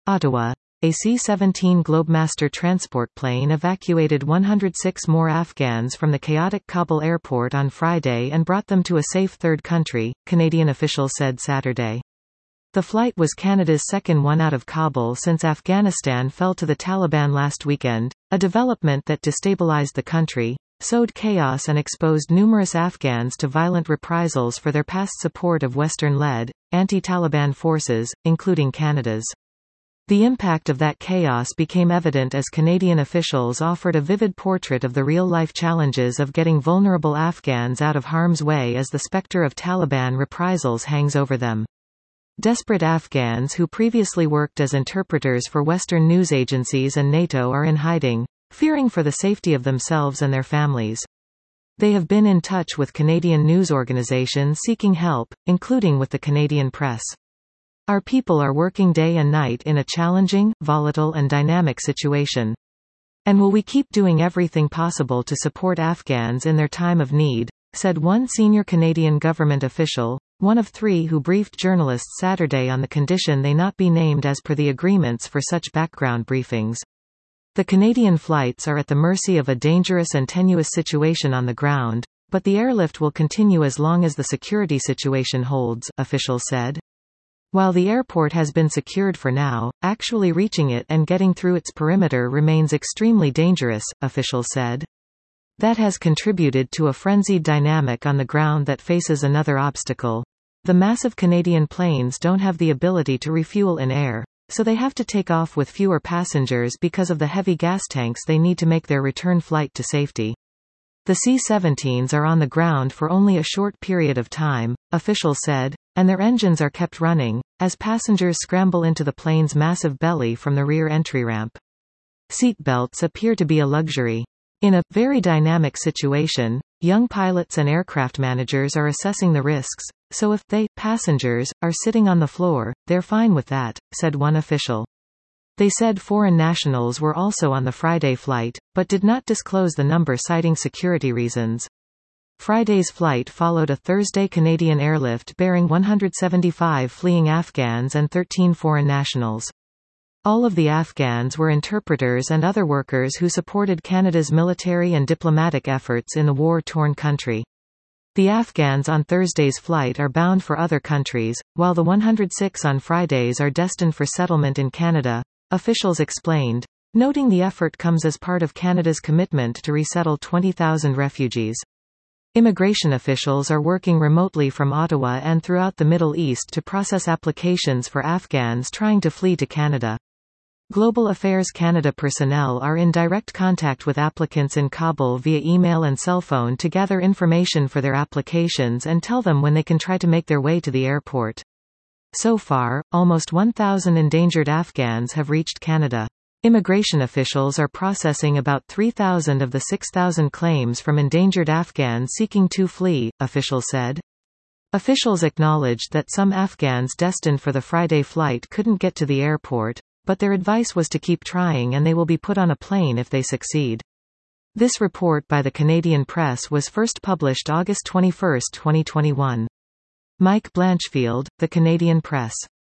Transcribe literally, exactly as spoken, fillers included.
Ottawa. A C seventeen Globemaster transport plane evacuated one hundred six more Afghans from the chaotic Kabul airport on Friday and brought them to a safe third country, Canadian officials said Saturday. The flight was Canada's second one out of Kabul since Afghanistan fell to the Taliban last weekend, a development that destabilized the country, sowed chaos and exposed numerous Afghans to violent reprisals for their past support of Western-led, anti-Taliban forces, including Canada's. The impact of that chaos became evident as Canadian officials offered a vivid portrait of the real-life challenges of getting vulnerable Afghans out of harm's way as the specter of Taliban reprisals hangs over them. Desperate Afghans who previously worked as interpreters for Western news agencies and NATO are in hiding, fearing for the safety of themselves and their families. They have been in touch with Canadian news organizations seeking help, including with the Canadian press. Our people are working day and night in a challenging, volatile and dynamic situation. And will we keep doing everything possible to support Afghans in their time of need, said one senior Canadian government official, one of three who briefed journalists Saturday on the condition they not be named as per the agreements for such background briefings. The Canadian flights are at the mercy of a dangerous and tenuous situation on the ground, but the airlift will continue as long as the security situation holds, officials said. While the airport has been secured for now, actually reaching it and getting through its perimeter remains extremely dangerous, officials said. That has contributed to a frenzied dynamic on the ground that faces another obstacle. The massive Canadian planes don't have the ability to refuel in air, so they have to take off with fewer passengers because of the heavy gas tanks they need to make their return flight to safety. The C seventeens are on the ground for only a short period of time, officials said, and their engines are kept running, as passengers scramble into the plane's massive belly from the rear entry ramp. Seatbelts appear to be a luxury. In a very dynamic situation, young pilots and aircraft managers are assessing the risks, so if they, passengers, are sitting on the floor, they're fine with that, said one official. They said foreign nationals were also on the Friday flight, but did not disclose the number citing security reasons. Friday's flight followed a Thursday Canadian airlift bearing one hundred seventy-five fleeing Afghans and thirteen foreign nationals. All of the Afghans were interpreters and other workers who supported Canada's military and diplomatic efforts in the war-torn country. The Afghans on Thursday's flight are bound for other countries, while the one hundred six on Fridays are destined for settlement in Canada, officials explained, noting the effort comes as part of Canada's commitment to resettle twenty thousand refugees. Immigration officials are working remotely from Ottawa and throughout the Middle East to process applications for Afghans trying to flee to Canada. Global Affairs Canada personnel are in direct contact with applicants in Kabul via email and cell phone to gather information for their applications and tell them when they can try to make their way to the airport. So far, almost one thousand endangered Afghans have reached Canada. Immigration officials are processing about three thousand of the six thousand claims from endangered Afghans seeking to flee, officials said. Officials acknowledged that some Afghans destined for the Friday flight couldn't get to the airport, but their advice was to keep trying and they will be put on a plane if they succeed. This report by the Canadian press was first published August twenty-first, twenty twenty-one. Mike Blanchfield, The Canadian Press.